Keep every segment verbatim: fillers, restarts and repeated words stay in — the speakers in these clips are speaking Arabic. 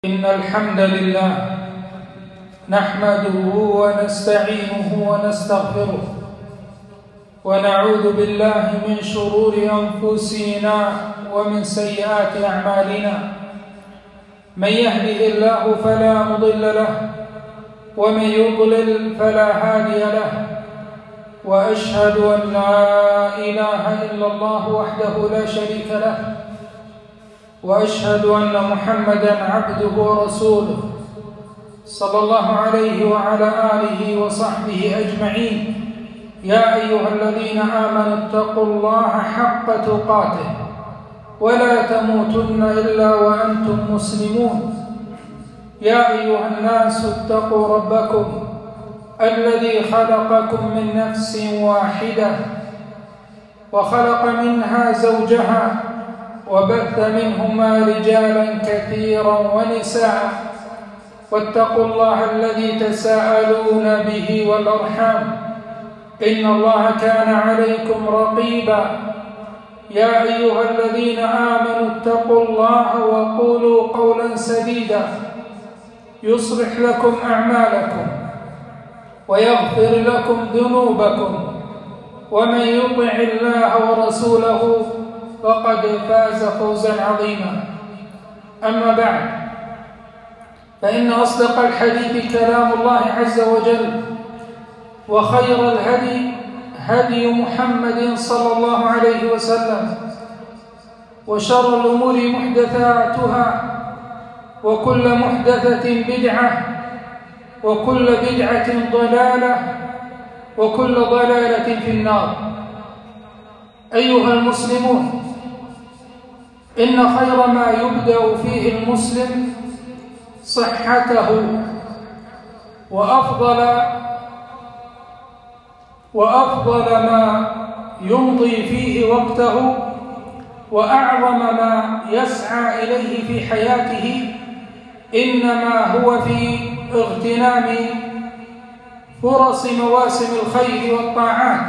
إن الحمد لله نحمده ونستعينه ونستغفره ونعوذ بالله من شرور أنفسنا ومن سيئات أعمالنا. من يهده الله فلا مضل له ومن يضلل فلا هادي له، وأشهد أن لا إله إلا الله وحده لا شريك له، وأشهد أن محمدًا عبده ورسوله صلى الله عليه وعلى آله وصحبه أجمعين. يا أيها الذين آمنوا اتقوا الله حق تقاته ولا تموتن إلا وأنتم مسلمون. يا أيها الناس اتقوا ربكم الذي خلقكم من نفس واحدة وخلق منها زوجها وبث منهما رجالا كثيرا ونساء، واتقوا الله الذي تساءلون به والأرحام إن الله كان عليكم رقيبا. يا أيها الذين آمنوا اتقوا الله وقولوا قولا سديدا يصلح لكم أعمالكم ويغفر لكم ذنوبكم، ومن يطع الله ورسوله فقد فاز فوزا عظيما. أما بعد، فإن أصدق الحديث كلام الله عز وجل، وخير الهدي هدي محمد صلى الله عليه وسلم، وشر الأمور محدثاتها، وكل محدثة بدعة، وكل بدعة ضلالة، وكل ضلالة في النار. أيها المسلمون، إن خير ما يبدأ فيه المسلم صحته، وأفضل وأفضل ما يمضي فيه وقته، وأعظم ما يسعى إليه في حياته إنما هو في اغتنام فرص مواسم الخير والطاعات.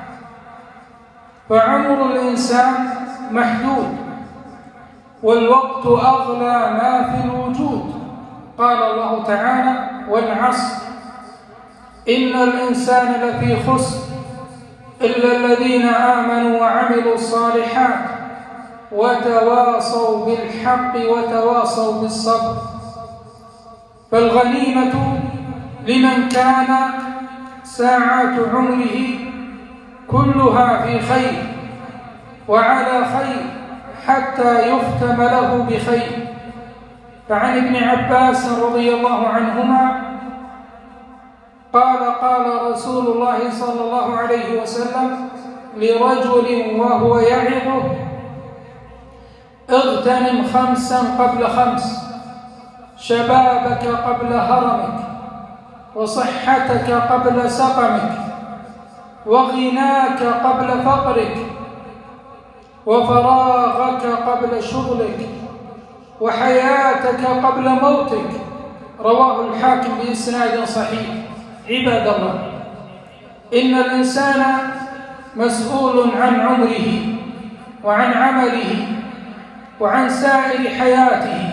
فعمر الإنسان محدود، والوقت أغلى ما في الوجود. قال الله تعالى: والعصر إن الإنسان لفي خسر إلا الذين آمنوا وعملوا الصالحات وتواصوا بالحق وتواصوا بالصبر. فالغنيمة لمن كان ساعات عمره كلها في خير وعلى خير حتى يختم له بخير. فعن ابن عباس رضي الله عنهما قال: قال رسول الله صلى الله عليه وسلم لرجل وهو يعظه: اغتنم خمسا قبل خمس، شبابك قبل هرمك، وصحتك قبل سقمك، وغناك قبل فقرك، وفراغك قبل شغلك، وحياتك قبل موتك. رواه الحاكم بإسناد صحيح. عباد الله، إن الإنسان مسؤول عن عمره وعن عمله وعن سائر حياته،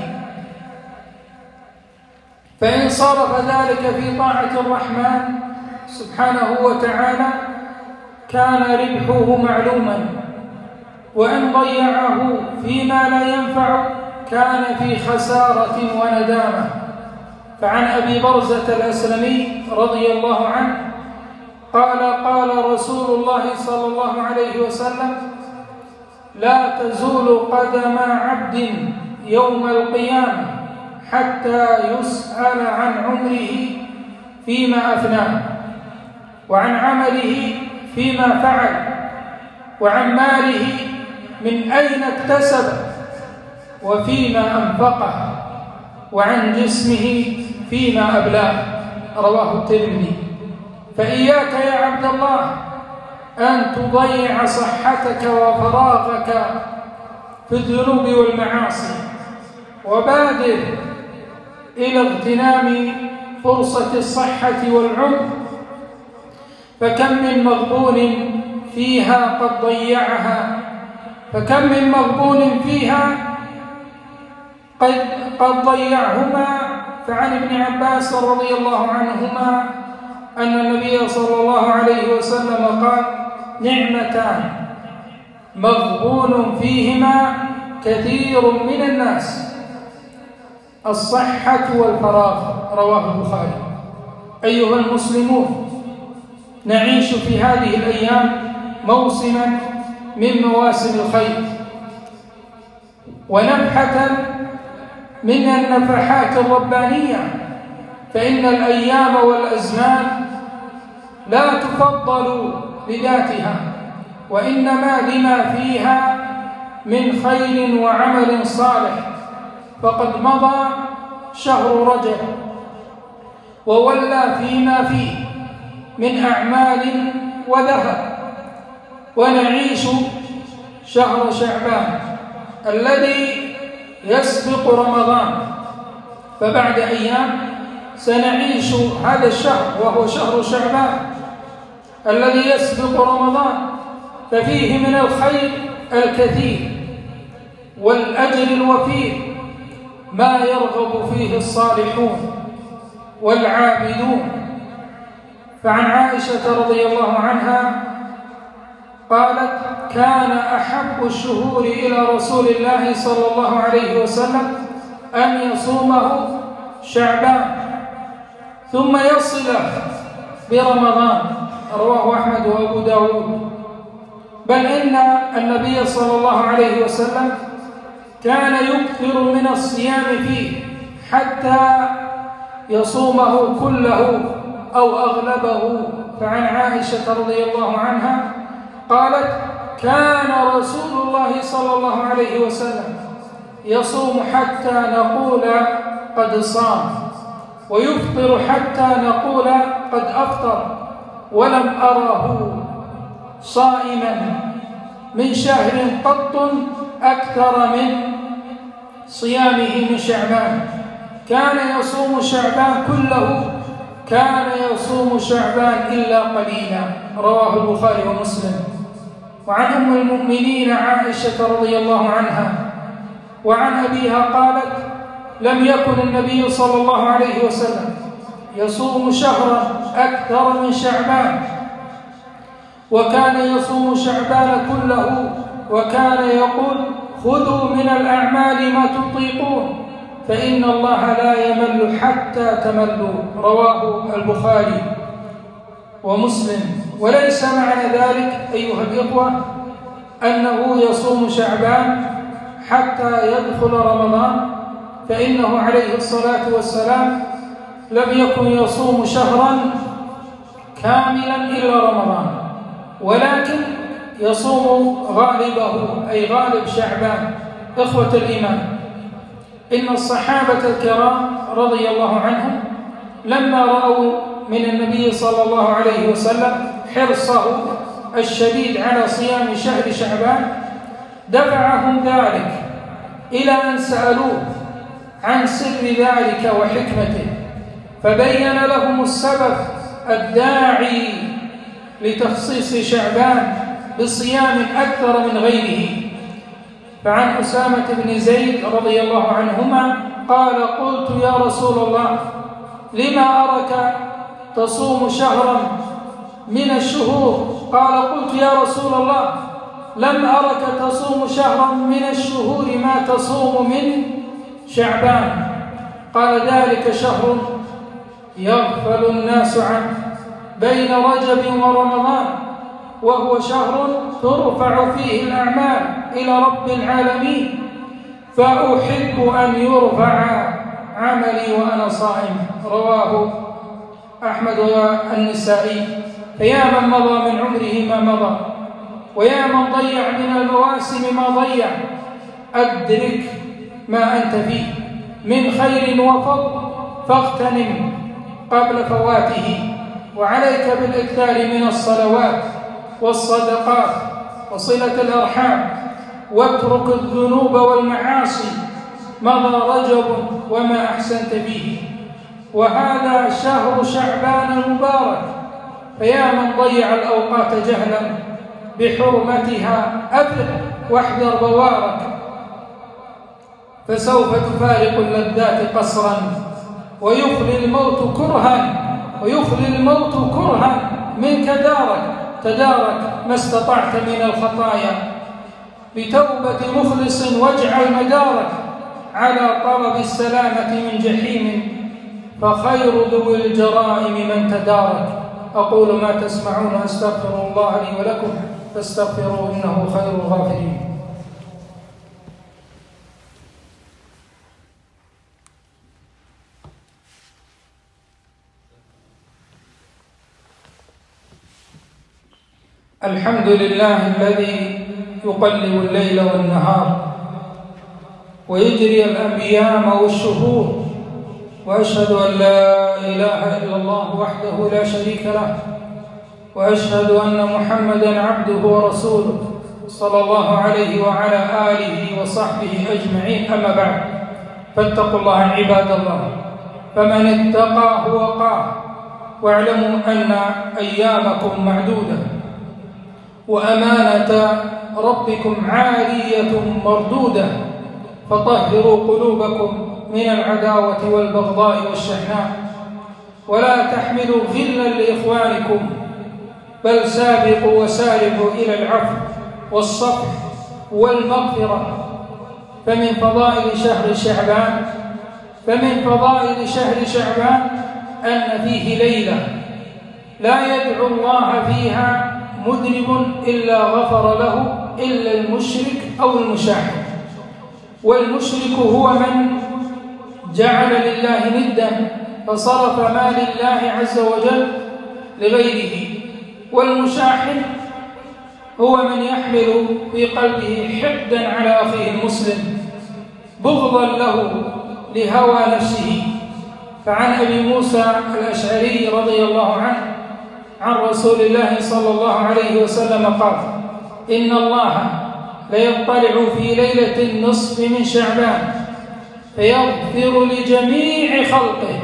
فإن صرف ذلك في طاعة الرحمن سبحانه وتعالى كان ربحه معلوما، وإن ضيعه فيما لا ينفع كان في خسارة وندامة. فعن أبي برزة الأسلمي رضي الله عنه قال: قال رسول الله صلى الله عليه وسلم: لا تزول قدم عبد يوم القيامة حتى يسأل عن عمره فيما أفناه، وعن عمله فيما فعل، وعن ماله من أين اكتسب وفيما أنفقه، وعن جسمه فيما أبلاه. رواه الترمذي. فإياك يا عبد الله أن تضيع صحتك وفراغك في الذنوب والمعاصي، وبادر إلى اغتنام فرصة الصحة والعمر، فكم من مغبون فيها قد ضيعها، فكم من مغبون فيها قد, قد ضيعهما. فعن ابن عباس رضي الله عنهما أن النبي صلى الله عليه وسلم قال: نعمتان مغبون فيهما كثير من الناس، الصحة والفراغ. رواه البخاري. أيها المسلمون، نعيش في هذه الأيام موسما من مواسم الخير ونفحة من النفحات الربانية، فإن الأيام والأزمان لا تفضل بذاتها، وإنما لما فيها من خير وعمل صالح. فقد مضى شهر رجب وولى فيما فيه من أعمال وذهب، ونعيش شهر شعبان الذي يسبق رمضان. فبعد أيام سنعيش هذا الشهر وهو شهر شعبان الذي يسبق رمضان، ففيه من الخير الكثير والأجر الوفير ما يرغب فيه الصالحون والعابدون. فعن عائشة رضي الله عنها قالت: كان أحب الشهور إلى رسول الله صلى الله عليه وسلم أن يصومه شعبان ثم يصله برمضان. رواه أحمد وأبو داود. بل إن النبي صلى الله عليه وسلم كان يكثر من الصيام فيه حتى يصومه كله أو أغلبه. فعن عائشة رضي الله عنها قالت: كان رسول الله صلى الله عليه وسلم يصوم حتى نقول قد صام، ويفطر حتى نقول قد أفطر، ولم أره صائما من شهر قط أكثر من صيامه من شعبان. كان يصوم شعبان كله، كان يصوم شعبان إلا قليلا. رواه البخاري ومسلم. وعن أم المؤمنين عائشة رضي الله عنها وعن أبيها قالت: لم يكن النبي صلى الله عليه وسلم يصوم شهرا أكثر من شعبان، وكان يصوم شعبان كله، وكان يقول: خذوا من الأعمال ما تطيقون، فإن الله لا يمل حتى تملوا. رواه البخاري ومسلم. وليس معنى ذلك أيها الإخوة أنه يصوم شعبان حتى يدخل رمضان، فإنه عليه الصلاة والسلام لم يكن يصوم شهرا كاملا إلا رمضان، ولكن يصوم غالبه أي غالب شعبان. إخوة الإيمان، إن الصحابة الكرام رضي الله عنهم لما رأوا من النبي صلى الله عليه وسلم حرصه الشديد على صيام شهر شعبان دفعهم ذلك إلى أن سألوه عن سر ذلك وحكمته، فبين لهم السبب الداعي لتخصيص شعبان بصيام أكثر من غيره. فعن أسامة بن زيد رضي الله عنهما قال: قلت يا رسول الله لما أرك تصوم شهرا من الشهور؟ قال: قلت يا رسول الله لم أرك تصوم شهرا من الشهور ما تصوم من شعبان. قال: ذلك شهر يغفل الناس عنه بين رجب ورمضان، وهو شهر ترفع فيه الأعمال إلى رب العالمين، فأحب أن يرفع عملي وأنا صائم. رواه أحمد والنسائي. فيا من مضى من عمره ما مضى، ويا من ضيع من المواسم ما ضيع، أدرك ما أنت فيه من خير وفضل فاغتنم قبل فواته. وعليك بالإكثار من الصلوات والصدقات وصلة الأرحام، واترك الذنوب والمعاصي. مضى رجب وما أحسنت فيه، وهذا شهر شعبان المبارك. فيا من ضيع الأوقات جهلا بحرمتها أفق واحذر بوارك، فسوف تفارق اللذات قصرا، ويخلي الموت كرها ويخلي الموت كرها منك دارك. تدارك ما استطعت من الخطايا بتوبة مخلص، واجعل مدارك على طلب السلامة من جحيم، فخير ذوي الجرائم من تدارك. أقول ما تسمعون، أستغفر الله لي ولكم فاستغفروه إنه خير الغافرين. الحمد لله الذي يقلب الليل والنهار ويجري الأيام والشهور، وأشهد أن لا إله إلا الله وحده لا شريك له، وأشهد أن محمدًا عبده ورسوله صلى الله عليه وعلى آله وصحبه أجمعين. أما بعد، فاتقوا الله عباد الله، فمن اتقاه وقاه، واعلموا أن أيامكم معدودة، وأمانة ربكم عالية مردودة، فطهروا قلوبكم من العداوة والبغضاء والشحناء، ولا تحملوا غلا لإخوانكم، بل سابقوا وسارعوا إلى العفو والصفح والمغفرة. فمن فضائل شهر شعبان فمن فضائل شهر شعبان أن فيه ليلة لا يدعو الله فيها مذنب إلا غفر له إلا المشرك أو المشاحن. والمشرك هو من جعل لله ندا فصرف ما لله عز وجل لغيره، والمشاحن هو من يحمل في قلبه حقدا على أخيه المسلم، بغضا له لهوى نفسه. فعن أبي موسى الأشعري رضي الله عنه عن رسول الله صلى الله عليه وسلم قال: إن الله ليطلع في ليلة النصف من شعبان فيغفر لجميع خلقه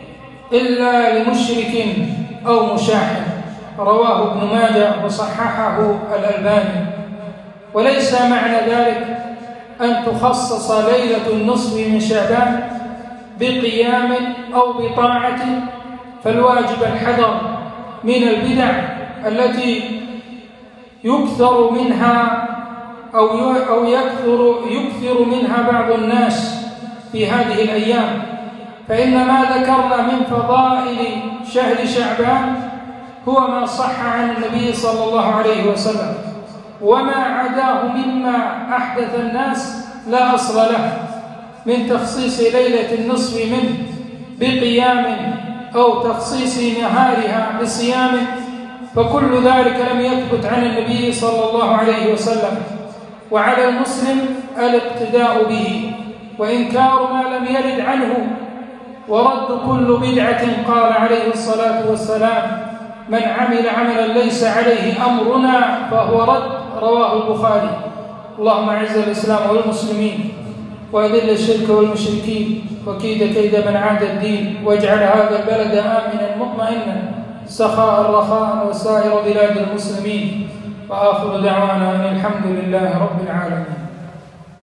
إلا لمشرك أو مشاحن. رواه ابن ماجه وصححه الألباني. وليس معنى ذلك أن تخصص ليلة النصف من شعبان بقيام أو بطاعة، فالواجب الحذر من البدع التي يكثر منها أو أو يكثر يكثر منها بعض الناس في هذه الأيام. فإن ما ذكرنا من فضائل شهر شعبان هو ما صح عن النبي صلى الله عليه وسلم، وما عداه مما أحدث الناس لا أصل له، من تخصيص ليلة النصف منه بقيام أو تخصيص نهارها بصيام، فكل ذلك لم يثبت عن النبي صلى الله عليه وسلم. وعلى المسلم الاقتداء به وإنكار ما لم يرد عنه، ورد كل بدعة. قال عليه الصلاة والسلام: من عمل عملا ليس عليه أمرنا فهو رد. رواه البخاري. اللهم أعز الإسلام والمسلمين، وأذل الشرك والمشركين، وكيد كيد من عاد الدين، واجعل هذا البلد آمنا مطمئنا سخاء رخاء وسائر بلاد المسلمين. وآخر دعوانا أن الحمد لله رب العالمين.